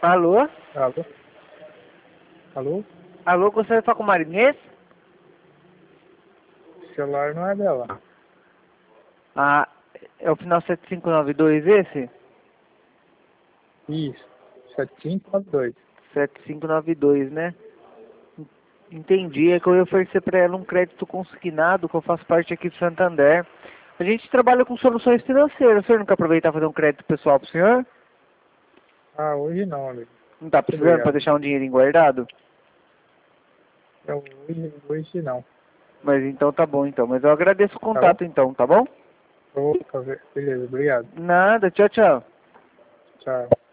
Alô? Alô? Alô? Alô, gostaria de falar com o Marinês? O celular não é dela. Ah, é o final 7592 esse? Isso. 7592. 7592, né? Entendi, é que eu ia oferecer para ela um crédito consignado, que eu faço parte aqui do Santander. A gente trabalha com soluções financeiras. O senhor não quer aproveitar e fazer um crédito pessoal pro senhor? Ah, hoje não, amigo. Não tá Muito precisando para obrigado. deixar um dinheirinho guardado? Hoje não. Mas então tá bom então. Mas eu agradeço o Tá bom? contato então, tá bom? Opa, beleza, obrigado. Nada, tchau, tchau. Tchau.